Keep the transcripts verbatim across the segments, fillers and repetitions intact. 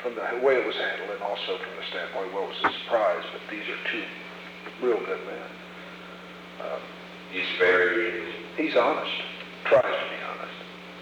from the way it was handled, and also from the standpoint, well, it was a surprise, but these are two real good men. Um, he's very, he's honest, tries to be honest.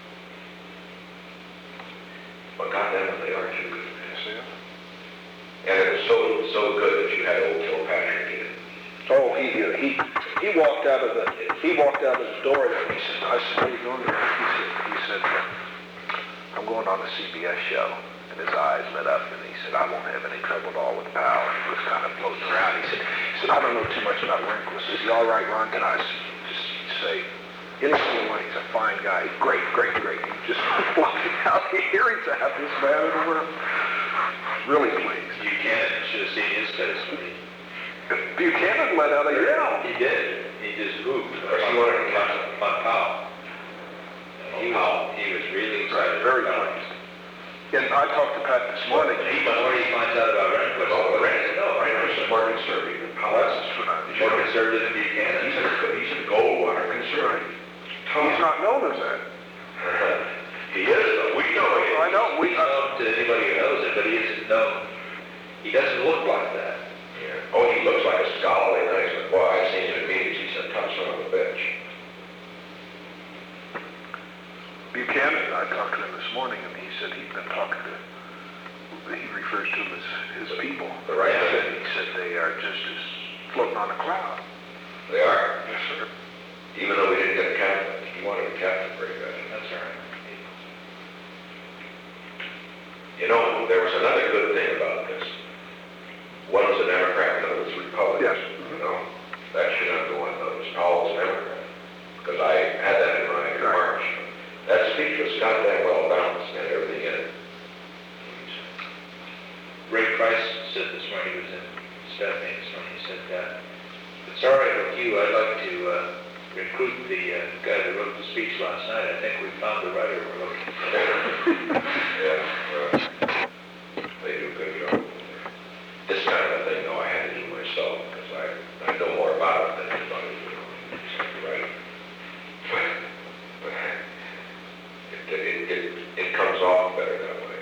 Well, goddamn, they are two good men. Yes, they are. And it was so, so good that you had old Kilpatrick in. Oh, he, he, he walked out of the, he walked out of the door there, and he said, I said, where are you going there? He said, he said, I'm going on a C B S show. And his eyes lit up, and he said, I won't have any trouble at all with power. And he was kind of floating around. He said, he said, I don't know too much about wrinkles. Is he all right, Ron? Can I just say, anything you want? He's a fine guy. He's great, great, great. He just flying out here. He's a happiest man in the world. Really pleased. Buchanan should have seen his face when he... Buchanan let out a yell. He did. He just moved. Or he wanted to catch him. On Powell. He was, he was really excited. Very pleased. And I talked to Pat this morning. He, before he finds out about Rehnquist, Oh, Rehnquist, no, Rehnquist is more conservative than Powell. That's what I he's more conservative than Buchanan. He's a, he's a gold-water conservative. He's not known as that. He is, though. We know him. I know. We, He's known to anybody who knows it, but he isn't known. He doesn't look like that. Yeah. Oh, he looks like a scholarly nice, but boy, I've seen him in meetings. He's a tough son of a bitch. Buchanan, I talked to him this morning, and he said he'd been talking to, he refers to them as his people. The right he said, men. he said they are just as floating on a cloud. They are. Yes, sir. Even though we didn't get a captain, he wanted a captain very bad. That's all right. You know, there was another good thing about this. One was a Democrat, the other was a Republican. Yes. You know, that should not go unnoticed. Powell's a Democrat. Because I had that in my remarks. That speech was goddamn well balanced and had everything in it. Ray Price said this morning, he was in staff meeting this morning, he said, uh, if it's all right with you, I'd like to uh, recruit the uh, guy that wrote the speech last night. I think we found the writer we're looking for. Yeah, well, they do a good job. This kind of a thing, though, I had to do myself because I, I know more about it than anybody, you know. Exactly right. But, but it, it, it, it comes off better that way.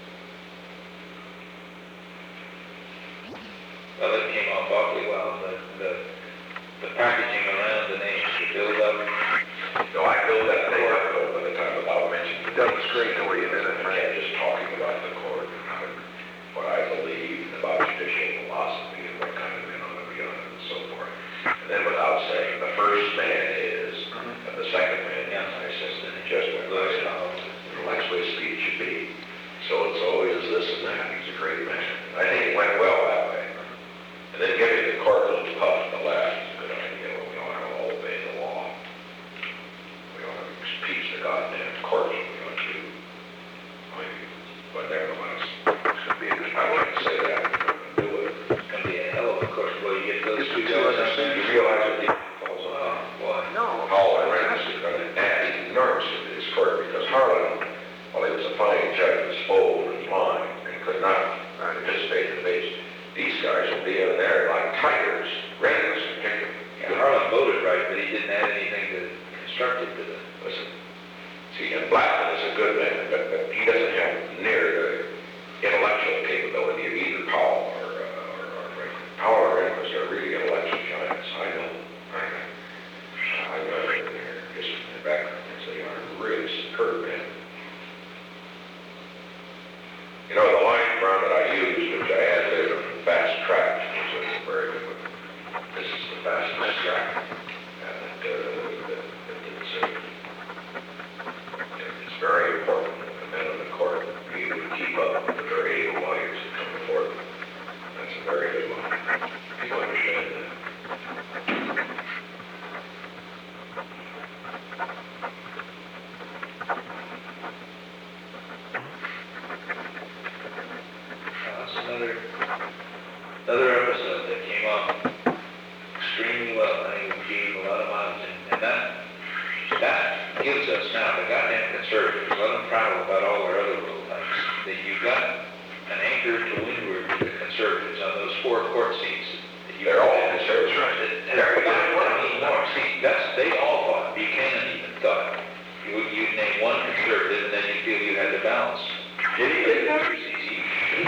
Well, it came off awfully well. The, the, the packaging around the names, the build up. No, I built that thing up though by the time without mentioning. That was great the way you did it, I can't just talking about the court and how, what I believe about judicial philosophy and what kind of men ought to be on it and so forth. And then without saying the first man is, Mm-hmm. and the second man is, Yeah. I just, just went by it. That's the way speech should be. So it's always this and that. He's a great man. I think it went well that way. And then giving the court a little puff to the left is a good idea. We ought to all obey the law. We ought to impeach the goddamn courts. We ought to do. I mean, but nevertheless, Should be a good I wouldn't say that. Do it. It's going to be a hell of a course. Well, you get those It's two two guys other on there. You realize that he falls Oh, on boy. No. Paul and Reynolds is going to add enormous to his court because Harlan, while he was a fine judge, was old and blind and could not participate in debates. These guys will be in there like tigers, Reynolds in particular. Yeah, Harlan voted right, but he didn't add anything to constructive to the... Listen, see, and Blackman is a good man, but, but he doesn't have near the intellectual capability of either Powell or, uh, or, or Reynolds. Powell or Reynolds are really intellectual giants. I know. I know. I know their history and their backgrounds. They are really superb men. You know, the line Brown that I used, which I had there, the fast track, was a very good one. This is the fastest track. And uh, that, that it's, uh, it's very important that the men in the court be able to keep up with the very able lawyers that come before them. That's a very good one. People understand that. That's another, another episode that came off extremely well. I think we gave a lot of mileage, and, and that, that gives us now, the goddamn conservatives, let them prattle about all their other little things, that you've got an anchor to windward with the conservatives on those four court seats. That you They're all conservatives, right? And they're not anymore. See, that's, they all thought, Buchanan even thought, you, you'd name one conservative, and then you feel you had to balance. Did he? He, he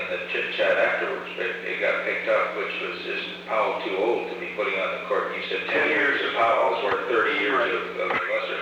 in the chit chat afterwards, but it got picked up, which was, is Powell too old to be putting on the court? And you said ten years of Powell's worth thirty years Right. of, of Lesser.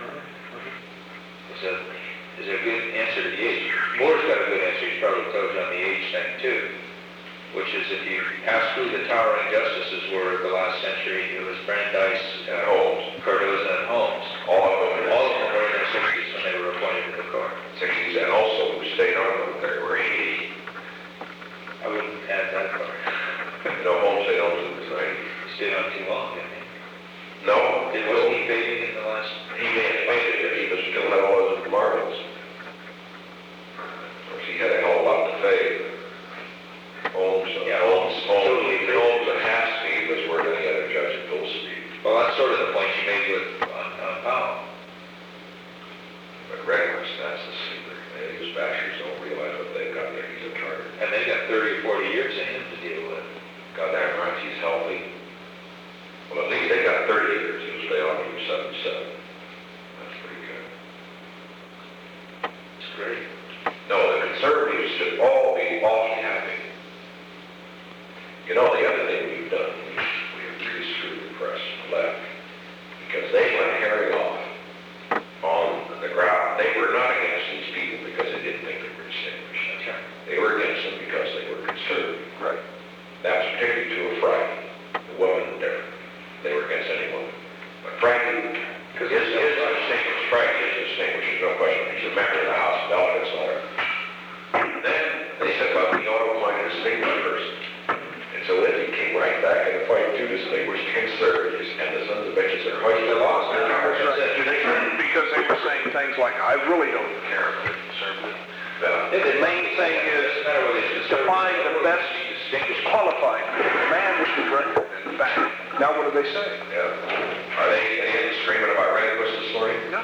So, is there a good answer to the age? Moore's got a good answer, he's probably told you on the age thing too, which is if you ask who the towering justices were of the last century, it was Brandeis, uh, Holmes. Cardozo, and Holmes. All of them in All of them were in their sixties when they were appointed to the court. sixties, and also who stayed on them, they were eighty. I wouldn't add that part. You know, Holmes, they don't do the ninety. He stayed on too long, didn't he? No, It wasn't he fading in the last... he may have faded if he was still had all his marbles. Of course, he had a hell of a lot to fade. Holmes, uh, Yeah, Holmes, Holmes Holmes, totally faded. Holmes and half speed was where any other judge at full speed. Well, that's sort of the point you made with, on, on Powell. But Rehnquist, that's the secret. They use bashers don't realize what they've got there. He's a target. And they got thirty or forty years of him to deal with. Goddamn right, he's healthy. Well, at least they got thirty years. He'll stay on through seventy-seven. That's pretty good. It's great. No, the conservatives should all be awfully happy. You know, the other thing we've done, we have really screwed the press left, because they went herring off on the ground. They were not against these people because they didn't think they were distinguished. That's right. They were against them because they were conservative. Right. That's particularly true of Frankie. The women were different. They were against any woman. But Frankie, because his, his distinguished, Frankie is distinguished, there's no question. He's a member of the House of Delegates, et cetera. Then they said, well, we ought to appoint a distinguished person. And so then he came right back and appointed two distinguished conservatives, and the sons of bitches are hoisted lost their towers. Because they were saying things like, I really don't care if they're conservative. The main thing is to find the best distinguished qualified man with the record and fact. Now what do they say? Yeah. Are they, they screaming about Rehnquist this morning? No.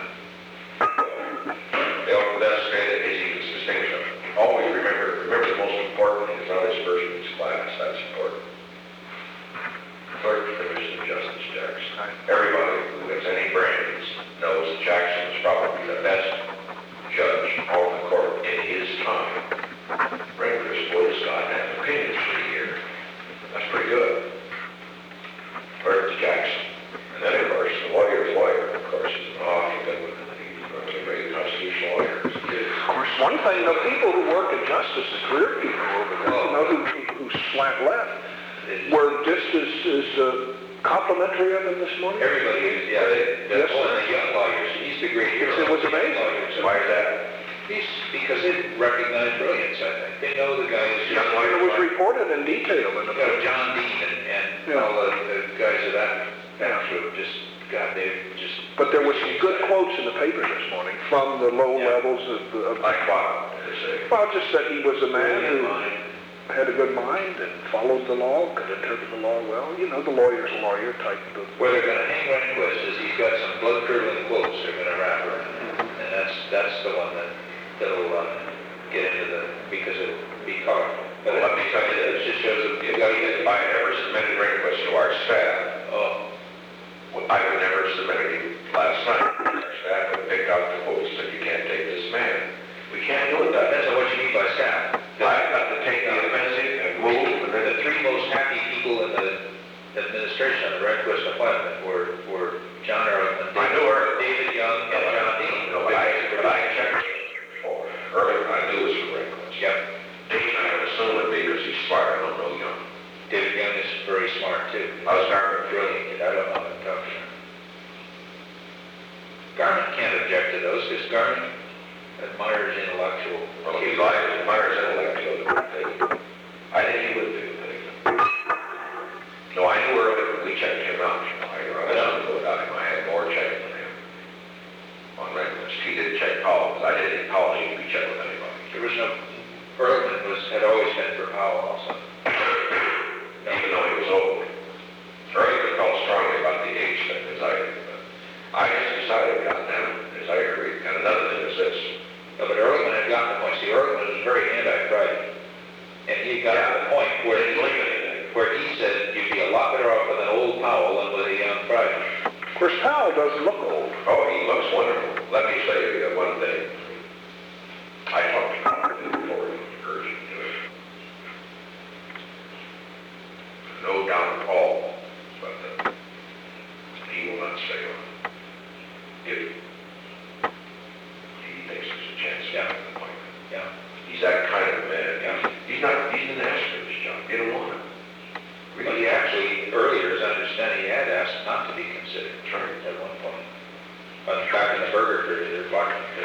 They all, that's great that he's distinguished. Always remember, remember the most important is not his person, his class. That's important. Clerk, Commission, Justice Jackson. Everybody who has any brains knows that Jackson was probably the best judge on the court in his time. Rehnquist was goddamn opinions for a year. That's pretty good. Clerk to Jackson. And then, of course, the lawyer's lawyer, of course, is an awfully good one. He's a great constitutional lawyer. Of course, one thing, the people who work in justice, the career people over there, you know, who, who, who slant left, were just as, as uh, complimentary of him this morning. Everybody is, yeah, they, Yes, that's one of sir. the young lawyers. He's the great hero. It was amazing. Lawyers. Why is that? He's, because they recognize brilliance, I think. They know the guy is young lawyer. It was reported in detail in the You know, John Dean and, and Yeah. all the, the guys of that, that group, just, God, they just... But there were some good quotes in the paper this morning from the low Yeah. levels of, of Like what? They say. well, just that he was a man who Mind. had a good mind and followed the law, could interpret the law well. You know, the lawyer's lawyer type of... Where they're gonna hang Rehnquist is he's got some blood-curdling quotes they're gonna wrap around. And that's, that's the one that, that'll, uh, get into the, because it'll be powerful. But Let me tell you it this. just shows that If if I had ever submitted Rehnquist to our staff, oh, I would never have submitted him last night. Our staff would pick out the quotes that you can't take this man. We can't do it that depends on what you mean by staff. I've got to take the offensive and move, and then The three most happy people in the administration on the Rehnquist appointment were, were John Ehrlichman, I knew Ehrlichman. David Young, and John Dean. No, but I, but I checked before. Earlier, I knew it was from Rehnquist. Yep. Dean, I would assume would be because he's smart. I don't know young. David Young is very smart too. I was Garment. Brilliant kid. I don't know him tough. Garment can't object to those because Garment admires intellectual. Well, if he likes, admires intellect, he'll do it. I think he would do it. No, I knew earlier we checked him out. I, I don't know about him. I had more checking than him on Rehnquist. He did check Powell, but I didn't think Powell needed to be checked with anybody. There was no, Ehrlichman was, had always been for Powell also. Even though he was old. Earlier felt strongly about the age thing, as I did. But I just decided, goddamn it, as I agreed. And another thing is this. No, but Ehrlichman had gotten to the point, see, Ehrlichman was very anti-Friday. And he got to the point where he, where he said you'd be a lot better off with an old Powell than with a young Friday. Of course, Powell doesn't look old. Oh, he looks wonderful. Let me say uh, one thing. I talked to him before he urged him to it. Well, he actually, earlier, as I understand, he had asked not to be considered Sure. at one point. But back in the burger period, they're blocking it.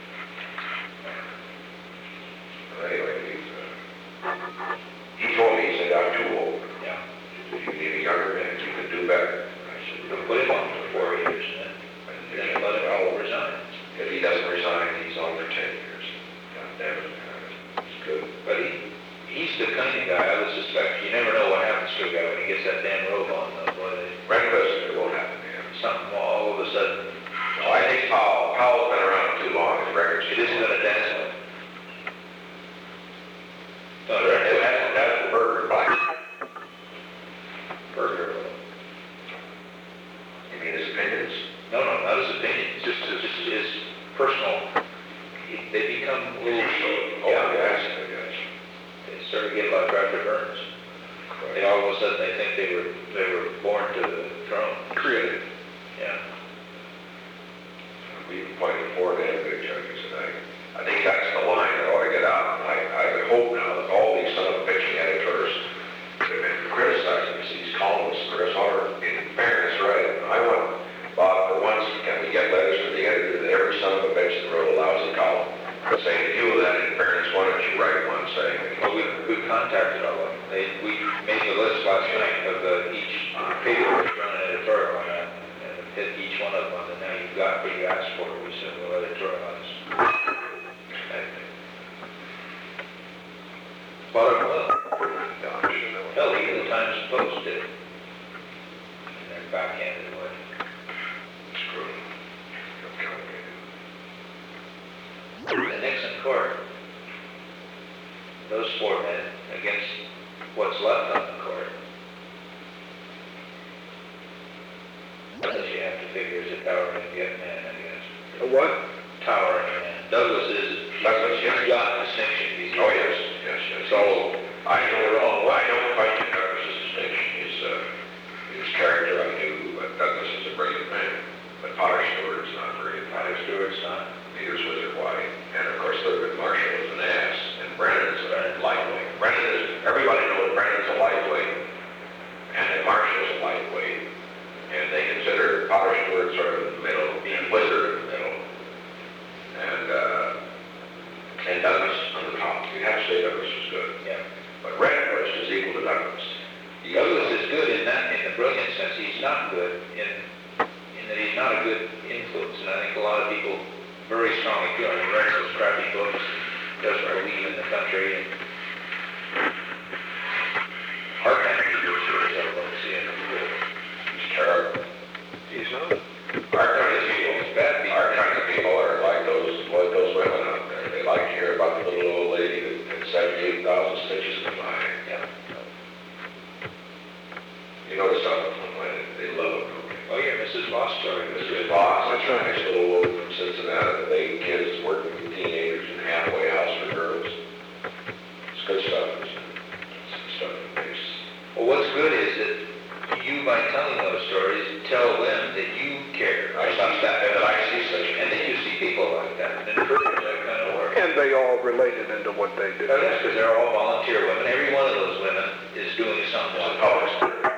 But anyway, he's, uh, he told me, he said, I'm too old. Yeah. If you need a younger man, you can do better. I said, We'll put him on for four years and then, then let him all resign. if he doesn't resign, he's on for ten years. God damn it, it's good. But he, he's the kind of guy, I would suspect, you never know what happens to a guy when he gets that damn robe on, though, boy, they, Brent Lister, it won't happen to him. something all of a sudden, No, I think Powell, Powell's been around too long, his record's it isn't gonna dance with. No, It they're, has, that's the burger black. burger. You mean his opinions? No, no, not his opinion, it's just, it's just his personal, he- they become a little, Oh, yeah, yes, I guess. they start to get like Doctor Burns. They all of a sudden, they think they were, they were born to the throne. Created. Yeah. We appointed four damn good judges, and I, I think that's the line that ought to get out. I, I would hope now that all these son of a bitching editors that have been criticizing us, these columnists, Chris, are, in fairness, right? I want, Bob, for once, can we get letters from the editor that every son of a bitch that wrote a lousy column, saying, if you do that in fairness, why don't you write one saying that? Well, we, we contacted all of them. They, we made the list last night of the, each paper was run an editorial on that, and hit each one of them, and now you've got what you asked for, we said we'll editorialize. And a lot of them will. Hell, even the Times Post did. In their backhanded way. Screw them. The Nixon court, those four men against what's left on the court. Douglas, you have to figure is a towering get man, I guess. A what? Towering man. Douglas is, Douglas, yes. he's got distinction. He's Oh, yes, yes, yes. So, I don't, I don't question Douglas's distinction, his, uh, his character I knew, but Douglas is a brilliant man. But Potter Stewart is not brilliant. Potter Stewart's not. Neither's Wizard White. And of course, Thurgood Marshall is an ass, and Brennan is a lightweight. Brennan is, everybody knows Brennan's a lightweight, and that Marshall's a lightweight. And they consider Potter Stewart sort of in the middle, and Wizard in the middle. And, uh, and Douglas on the top. You have to say Douglas was good. Yeah. But Rehnquist is equal to Douglas. He Douglas is good in that, in the brilliant sense. He's not good in, in that he's not a good influence. And I think a lot of people very strongly feel he writes those crappy books, doesn't believe in the country. And our country is sure as hell don't see him as good. He's terrible. He's not. Our kind of people, Bad people. our kind of people are like those, like those women out there. They like to hear about the little old lady that had seventy-eight thousand stitches in the eye. Yeah. You notice how they love them, don't they? Oh yeah, Missus Voss story was Missus good. Voss, That's that's a right. nice little woman from Cincinnati, with eight kids working with teenagers in halfway house for girls. It's good stuff, isn't it? It's good stuff that makes. Well, what's good is that you, by telling those stories, tell them that you care I about see that, that, and I see such, and that you see people like that, and encourage that kind of work. And they all related into what they do. Oh, yes, because they're all volunteer women. Every one of those women is doing something it's a like public that. story.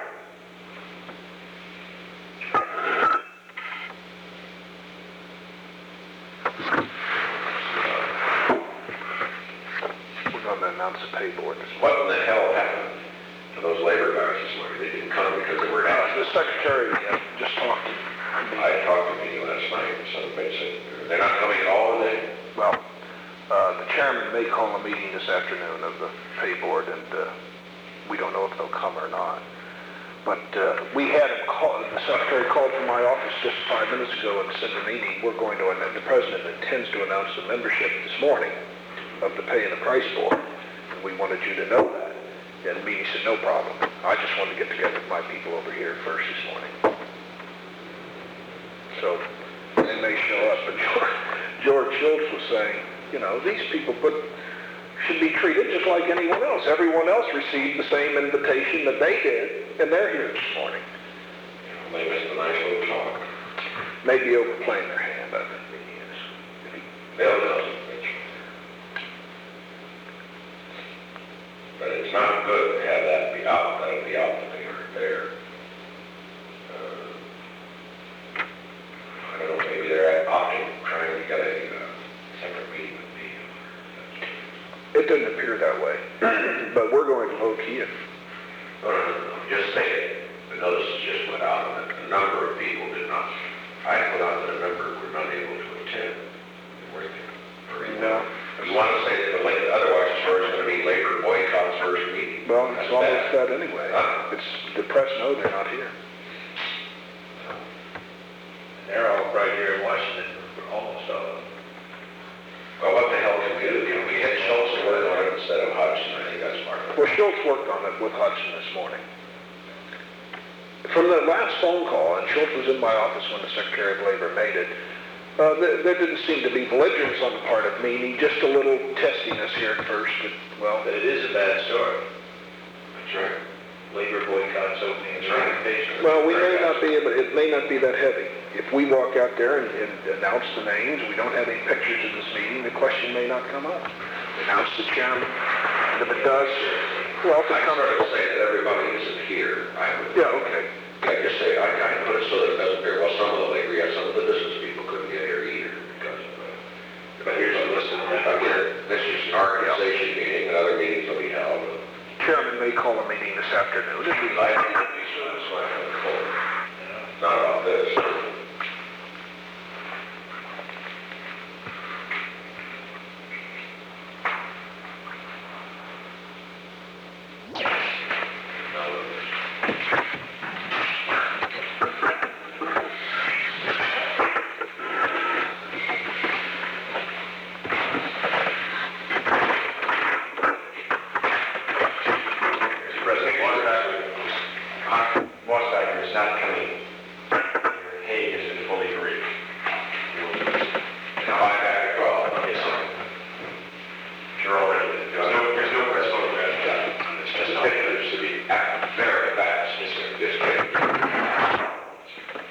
We're going to announce a pay board this morning. What in the hell happened to those labor guys this morning? They didn't come because they were Uh, asked. the secretary uh, just talked to me. I talked to me last night, and some bitch said, they're not coming at all, are they? Well, uh, the chairman may call a meeting this afternoon of the pay board, and uh, we don't know if they'll come or not. But uh, we had him call, the secretary called from my office just five minutes ago and said to me, we're going to, and the president intends to announce the membership this morning of the pay and the price board, and we wanted you to know that. And the meeting said, no problem. I just wanted to get together with my people over here first this morning. So they may show up, but George, George Schultz was saying, you know, these people put, should be treated just like anyone else. Everyone else received the same invitation that they did, and they're here this morning. They missed a nice little talk. Maybe overplaying their hand, I think he is. Bill doesn't, bitch. But it's not good to have that be, out, that'll be out the paper there. Uh, I don't know, maybe they're opting, trying to get a uh, separate meeting with me. It doesn't appear that way, but we're going to low-key it. No, no, no, no, just say it. The notices just went out, and a number of people did not, I put out that a number were not able to attend. Were they? Or you- No. You want to say that the labor, otherwise it's first going to be labor boycott's first meeting. Well, it's That's almost bad. that anyway. Huh? It's, the press know they're not here. They're all right here in Washington, almost all of them. Well, what the hell can we do? Can we get Schultz to work on it instead of Hudson? I think that's part of it. Well, Schultz worked on it with Hudson this morning. From the last phone call, and Schultz was in my office when the Secretary of Labor made it, uh, there, there didn't seem to be belligerence on the part of Meany, just a little testiness here at first, but, well, But it is a bad story. That's right. Labor boycotts opening That's right. transportation. well, we may not be able, it may not be that heavy. If we walk out there and, and announce the names, we don't have any pictures of this meeting, the question may not come up. Announce the chairman, and if it does, well, if it I comes... started to say that everybody isn't here. I would. Yeah, okay. I just say, I, I put it so that it doesn't appear, well, some of the labor, yeah, some of the business people couldn't get here either because of, uh, But here's a list of them. again, this is an organization meeting, and other meetings will be held. Chairman may call a meeting this afternoon, if We'd we like like. to